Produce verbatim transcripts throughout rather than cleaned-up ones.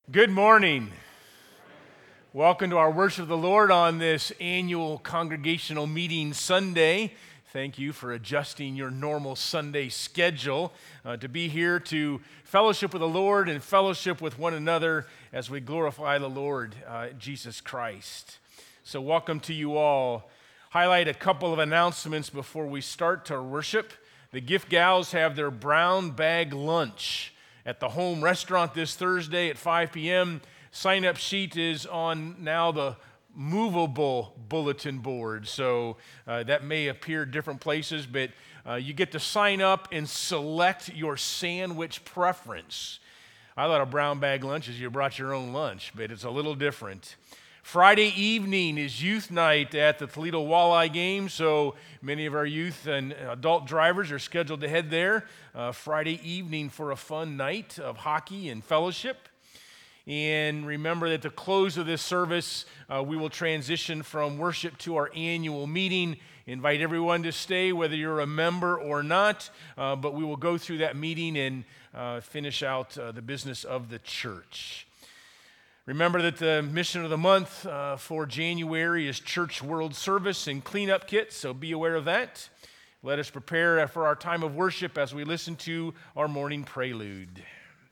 Good morning. Welcome to our worship of the Lord on this annual congregational meeting Sunday. Thank you for adjusting your normal Sunday schedule uh, to be here to fellowship with the Lord and fellowship with one another as we glorify the Lord, uh, Jesus Christ. So welcome to you all. Highlight a couple of announcements before we start to worship. The Gift Gals have their brown bag lunch at the home restaurant this Thursday at five p.m. Sign-up sheet is on now the movable bulletin board, so uh, that may appear different places, but uh, you get to sign up and select your sandwich preference. I thought a brown bag lunch is you brought your own lunch, but it's a little different. Friday evening is youth night at the Toledo Walleye game, so many of our youth and adult drivers are scheduled to head there uh, Friday evening for a fun night of hockey and fellowship. And remember that at the close of this service, uh, we will transition from worship to our annual meeting. Invite everyone to stay, whether you're a member or not, uh, but we will go through that meeting and uh, finish out uh, the business of the church. Remember that the mission of the month uh, for January is Church World Service and Cleanup Kit, so be aware of that. Let us prepare for our time of worship as we listen to our morning prelude.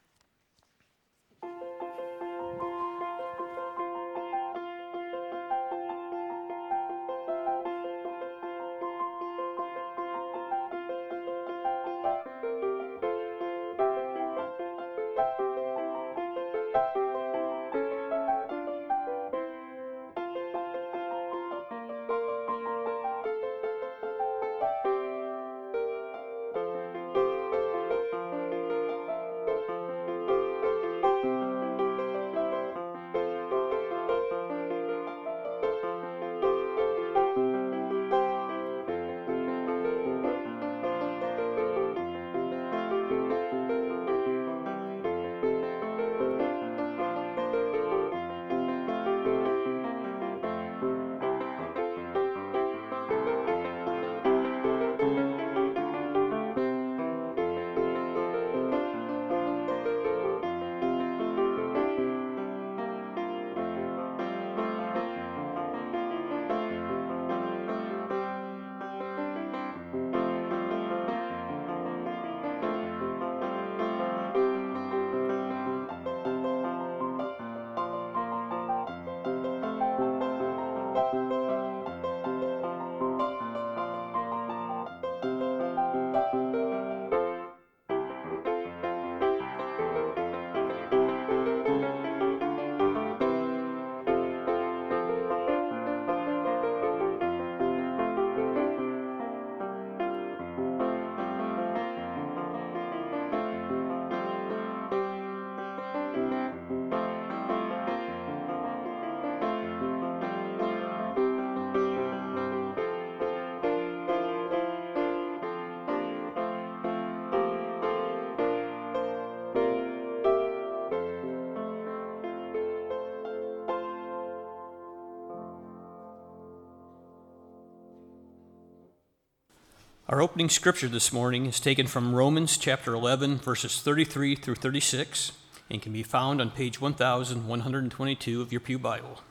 Our opening scripture this morning is taken from Romans chapter eleven, verses thirty-three through thirty-six, and can be found on page one thousand one hundred twenty-two of your pew Bible.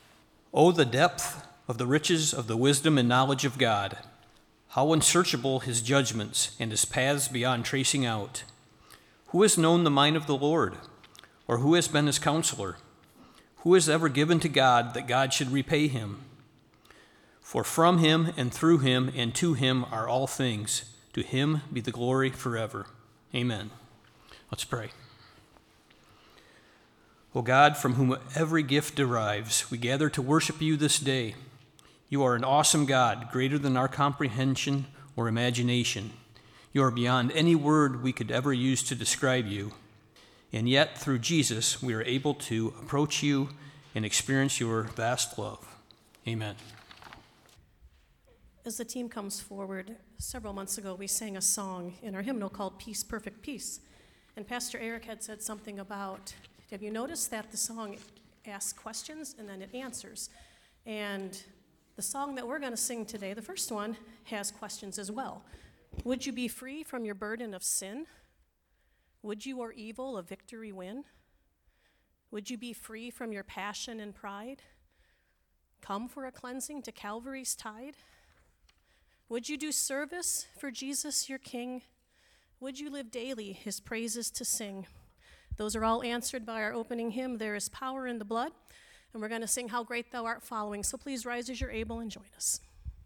Oh, the depth of the riches of the wisdom and knowledge of God! How unsearchable his judgments and his paths beyond tracing out! Who has known the mind of the Lord, or who has been his counselor? Who has ever given to God that God should repay him? For from him and through him and to him are all things. To him be the glory forever. Amen. Let's pray. O God, from whom every gift derives, we gather to worship you this day. You are an awesome God, greater than our comprehension or imagination. You are beyond any word we could ever use to describe you. And yet, through Jesus, we are able to approach you and experience your vast love. Amen. As the team comes forward, several months ago we sang a song in our hymnal called Peace, Perfect Peace. And Pastor Eric had said something about, have you noticed that the song asks questions and then it answers? And the song that we're going to sing today, the first one, has questions as well. Would you be free from your burden of sin? Would you or evil a victory win? Would you be free from your passion and pride? Come for a cleansing to Calvary's tide? Would you do service for Jesus your King? Would you live daily his praises to sing? Those are all answered by our opening hymn, There is Power in the Blood, and we're going to sing How Great Thou Art following. So please rise as you're able and join us.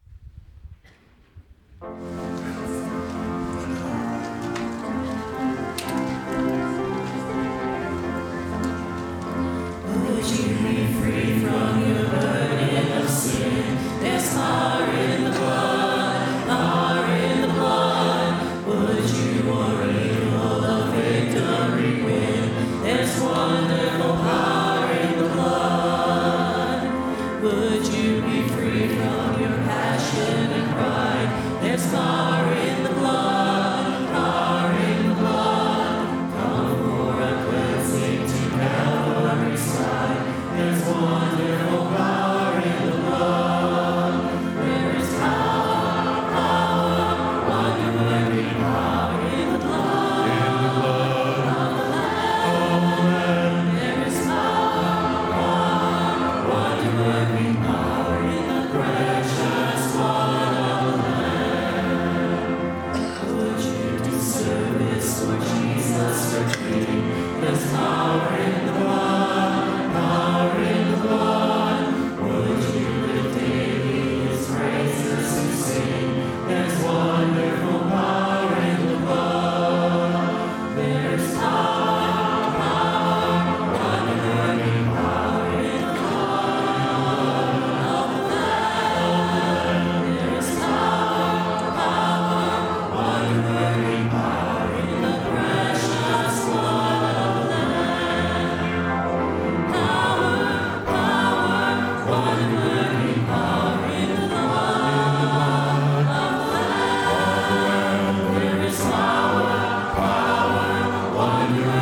Would you be free from your burden of sin? There's power in the blood, power in the blood. Would you more evil of victory win? There's wonderful power in the blood. Would you be free from your passion and pride? There's power in the blood, power in the blood. Come for a cleansing to Calvary's side. There's wonderful power in the blood. There is power, power, wonder-working power in the blood. In the blood of the Lamb. There is power, power, wonder-working power in the precious blood of the Lamb. Would you do service for Jesus, your King? There's power in the blood, power in the blood. Would you live daily his praises to sing? There's wonderful power in the blood. There's power, power, wonder-working power in the blood of the Lamb. There's power, power, wonder-working power in the precious blood of the Lamb. Power, power, wonder-working power in the blood of the Lamb. There is power, power, wonder-working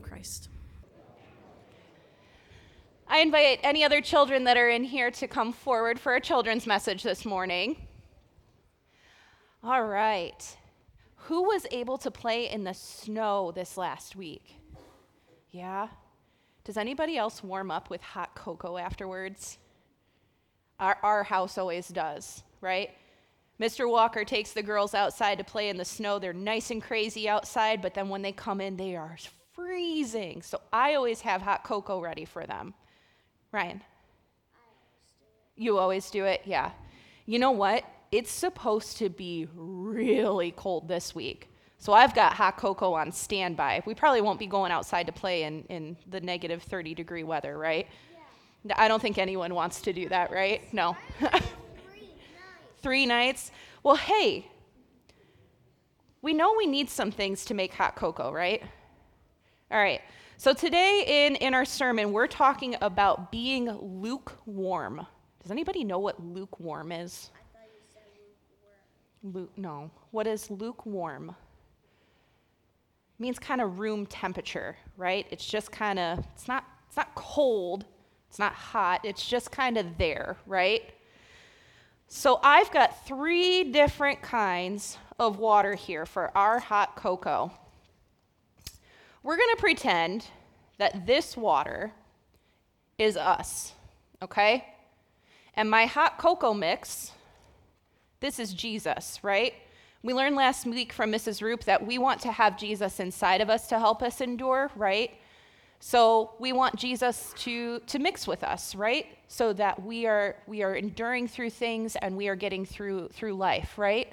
Christ. I invite any other children that are in here to come forward for a children's message this morning. All right. Who was able to play in the snow this last week? Yeah? Does anybody else warm up with hot cocoa afterwards? Our, our house always does, right? Mister Walker takes the girls outside to play in the snow. They're nice and crazy outside, but then when they come in, they are freezing. So I always have hot cocoa ready for them. Ryan? You always do it? Yeah. You know what? It's supposed to be really cold this week. So I've got hot cocoa on standby. We probably won't be going outside to play in, in the negative thirty degree weather, right? Yeah. I don't think anyone wants to do that, right? No. Three nights. Three nights? Well, hey, we know we need some things to make hot cocoa, right? All right. So today in, in our sermon, we're talking about being lukewarm. Does anybody know what lukewarm is? I thought you said lukewarm. Lu- no. What is lukewarm? It means kind of room temperature, right? It's just kind of, it's not, it's not cold, it's not hot, it's just kind of there, right? So I've got three different kinds of water here for our hot cocoa. We're going to pretend that this water is us, okay? And my hot cocoa mix, this is Jesus, right? We learned last week from Missus Roop that we want to have Jesus inside of us to help us endure, right? So we want Jesus to, to mix with us, right? So that we are we are enduring through things and we are getting through through life, right?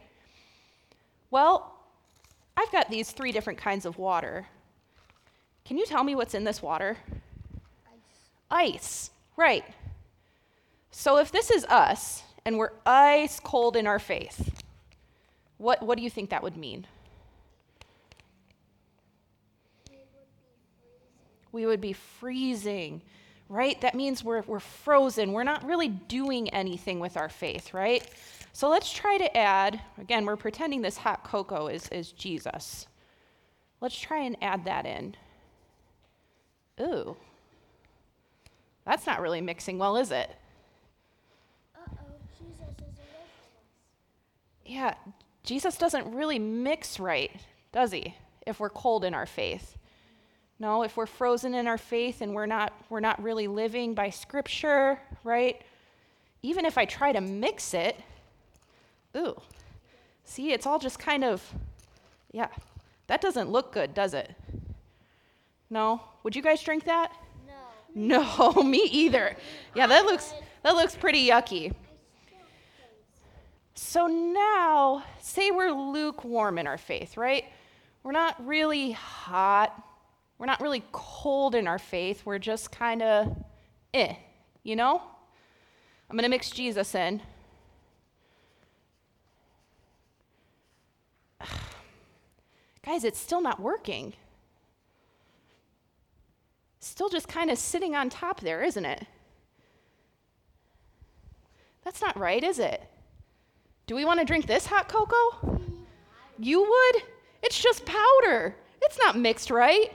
Well, I've got these three different kinds of water. Can you tell me what's in this water? Ice. Ice, right. So if this is us and we're ice cold in our faith, what, what do you think that would mean? We would be freezing, right? That means we're, we're frozen. We're not really doing anything with our faith, right? So let's try to add, again, we're pretending this hot cocoa is, is Jesus. Let's try and add that in. Ooh, that's not really mixing well, is it? Uh-oh, Jesus is away from us. Yeah, Jesus doesn't really mix right, does he, if we're cold in our faith? No, if we're frozen in our faith and we're not we're not really living by Scripture, right? Even if I try to mix it, ooh, see, it's all just kind of, yeah, that doesn't look good, does it? No? Would you guys drink that? No. No, me either. Yeah, that looks that looks pretty yucky. So now, say we're lukewarm in our faith, right? We're not really hot. We're not really cold in our faith. We're just kind of eh, you know? I'm going to mix Jesus in. Guys, it's still not working. Still just kind of sitting on top there, isn't it? That's not right, is it? Do we want to drink this hot cocoa? You would? It's just powder. It's not mixed right.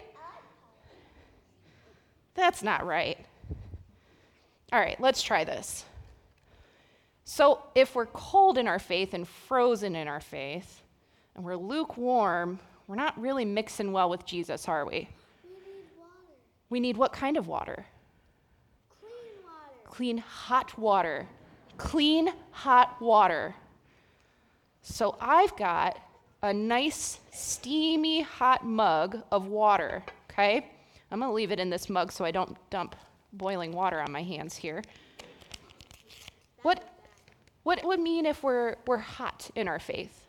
That's not right. All right, let's try this. So if we're cold in our faith and frozen in our faith, and we're lukewarm, we're not really mixing well with Jesus, are we? We need water. We need what kind of water? Clean water. Clean, hot water. Clean, hot water. So I've got a nice, steamy, hot mug of water, okay? I'm going to leave it in this mug so I don't dump boiling water on my hands here. What, what it would mean if we're, we're hot in our faith?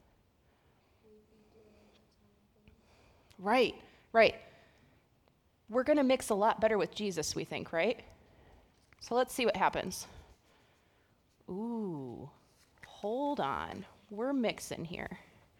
Right, right. We're going to mix a lot better with Jesus, we think, right? So let's see what happens. Ooh, hold on. We're mixing here.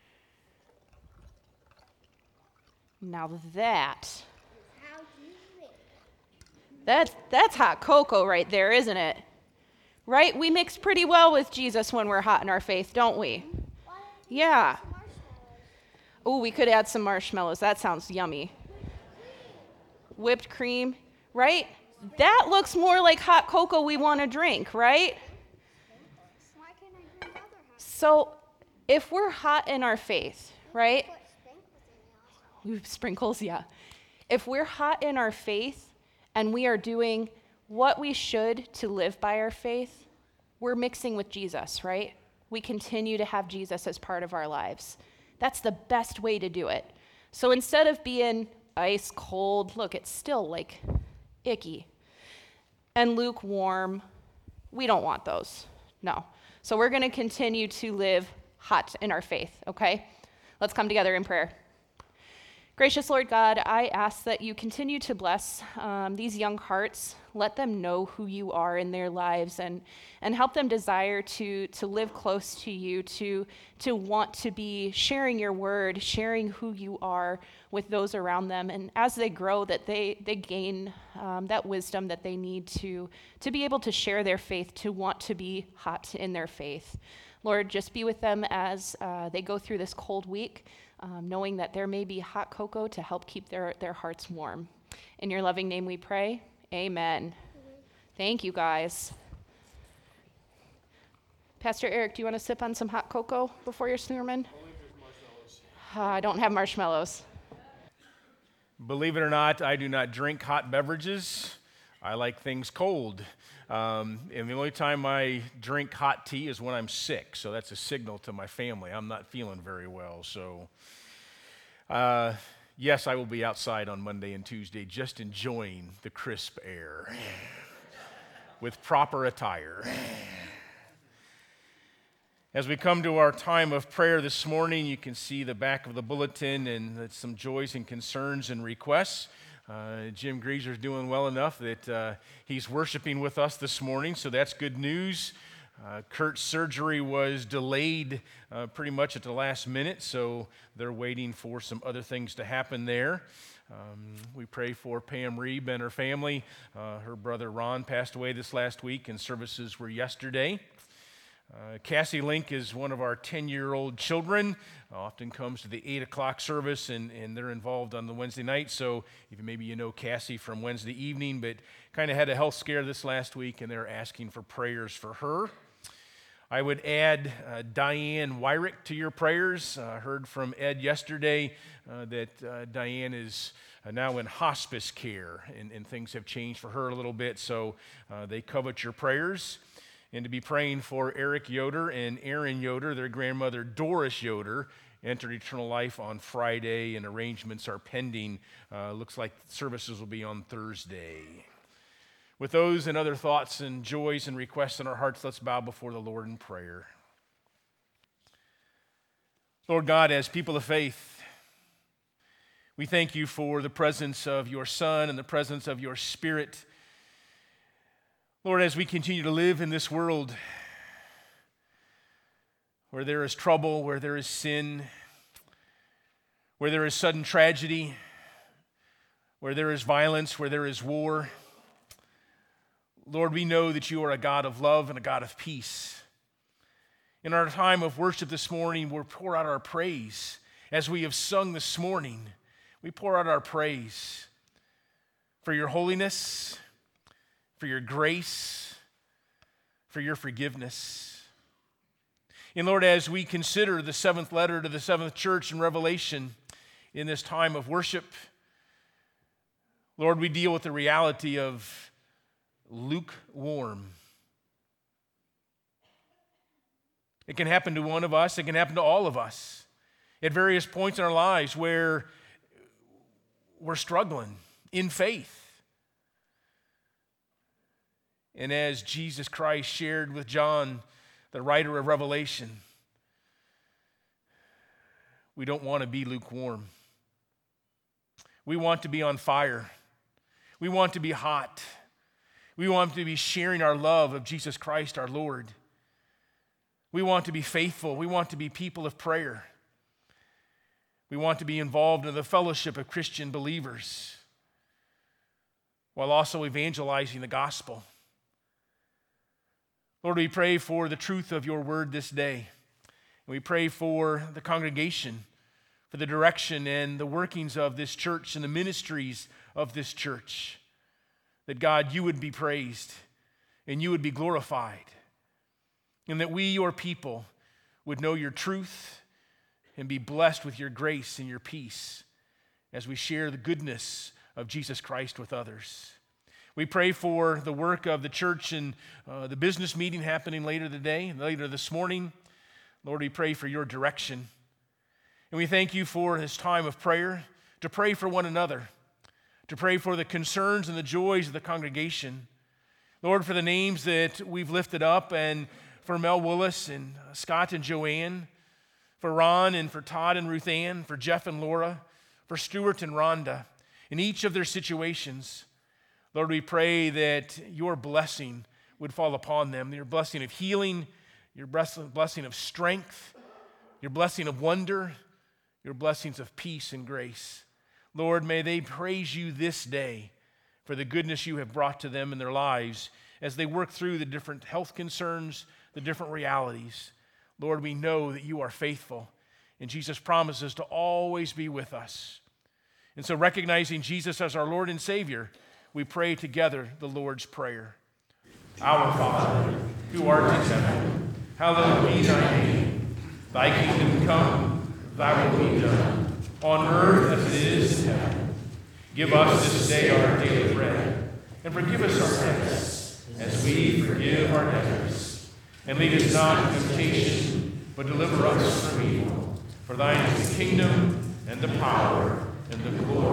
Now that, How do you mix? that's, that's hot cocoa right there, isn't it? Right? We mix pretty well with Jesus when we're hot in our faith, don't we? Why don't you Yeah. put some marshmallows? Oh, we could add some marshmallows. That sounds yummy. whipped cream, right? That looks more like hot cocoa we want to drink, right? Why can't I drink other hot? So if we're hot in our faith, right? Put sprinkles in it also. Sprinkles, yeah. If we're hot in our faith and we are doing what we should to live by our faith, we're mixing with Jesus, right? We continue to have Jesus as part of our lives. That's the best way to do it. So instead of being ice cold, look, it's still like icky, and lukewarm, we don't want those. No. So we're going to continue to live hot in our faith, okay? Let's come together in prayer. Gracious Lord God, I ask that you continue to bless um, these young hearts. Let them know who you are in their lives, and, and help them desire to, to live close to you, to, to want to be sharing your word, sharing who you are with those around them. And as they grow, that they, they gain um, that wisdom that they need to, to be able to share their faith, to want to be hot in their faith. Lord, just be with them as uh, they go through this cold week, um, knowing that there may be hot cocoa to help keep their, their hearts warm. In your loving name we pray, amen. Mm-hmm. Thank you, guys. Pastor Eric, do you want to sip on some hot cocoa before your sermon? Only if there's marshmallows. Uh, I don't have marshmallows. Believe it or not, I do not drink hot beverages. I like things cold. Um, and the only time I drink hot tea is when I'm sick, so that's a signal to my family. I'm not feeling very well, so uh, yes, I will be outside on Monday and Tuesday just enjoying the crisp air with proper attire. As we come to our time of prayer this morning, you can see the back of the bulletin and some joys and concerns and requests. Uh, Jim Greaser's doing well enough that uh, he's worshiping with us this morning, so that's good news. Uh, Kurt's surgery was delayed uh, pretty much at the last minute, so they're waiting for some other things to happen there. Um, we pray for Pam Reeb and her family. Uh, her brother Ron passed away this last week, and services were yesterday. Uh, Cassie Link is one of our ten-year-old children, uh, often comes to the eight o'clock service, and, and they're involved on the Wednesday night, so if maybe you know Cassie from Wednesday evening, but kind of had a health scare this last week, and they're asking for prayers for her. I would add uh, Diane Wyrick to your prayers. I uh, heard from Ed yesterday uh, that uh, Diane is uh, now in hospice care, and, and things have changed for her a little bit, so uh, they covet your prayers. And to be praying for Eric Yoder and Aaron Yoder. Their grandmother, Doris Yoder, entered eternal life on Friday, and arrangements are pending. Uh, looks like services will be on Thursday. With those and other thoughts and joys and requests in our hearts, let's bow before the Lord in prayer. Lord God, as people of faith, we thank you for the presence of your Son and the presence of your Spirit. Lord, as we continue to live in this world where there is trouble, where there is sin, where there is sudden tragedy, where there is violence, where there is war, Lord, we know that you are a God of love and a God of peace. In our time of worship this morning, we'll pour out our praise. As we have sung this morning, we pour out our praise for your holiness, for your grace, for your forgiveness. And Lord, as we consider the seventh letter to the seventh church in Revelation in this time of worship, Lord, we deal with the reality of lukewarm. It can happen to one of us, it can happen to all of us at various points in our lives where we're struggling in faith. And as Jesus Christ shared with John, the writer of Revelation, we don't want to be lukewarm. We want to be on fire. We want to be hot. We want to be sharing our love of Jesus Christ, our Lord. We want to be faithful. We want to be people of prayer. We want to be involved in the fellowship of Christian believers while also evangelizing the gospel. Lord, we pray for the truth of your word this day. And we pray for the congregation, for the direction and the workings of this church and the ministries of this church. That, God, you would be praised and you would be glorified, and that we, your people, would know your truth and be blessed with your grace and your peace as we share the goodness of Jesus Christ with others. We pray for the work of the church and uh, the business meeting happening later today, later this morning. Lord, we pray for your direction. And we thank you for this time of prayer, to pray for one another, to pray for the concerns and the joys of the congregation. Lord, for the names that we've lifted up, and for Mel Willis and Scott and Joanne, for Ron and for Todd and Ruth Ann, for Jeff and Laura, for Stuart and Rhonda, in each of their situations. Lord, we pray that your blessing would fall upon them, your blessing of healing, your blessing of strength, your blessing of wonder, your blessings of peace and grace. Lord, may they praise you this day for the goodness you have brought to them in their lives as they work through the different health concerns, the different realities. Lord, we know that you are faithful, and Jesus promises to always be with us. And so, recognizing Jesus as our Lord and Savior, we pray together the Lord's Prayer. Our Father, who art in heaven, hallowed be thy name. Thy kingdom come, thy will be done, on earth as it is in heaven. Give us this day our daily bread, and forgive us our debts, as we forgive our debtors. And lead us not into temptation, but deliver us from evil. For thine is the kingdom, and the power, and the glory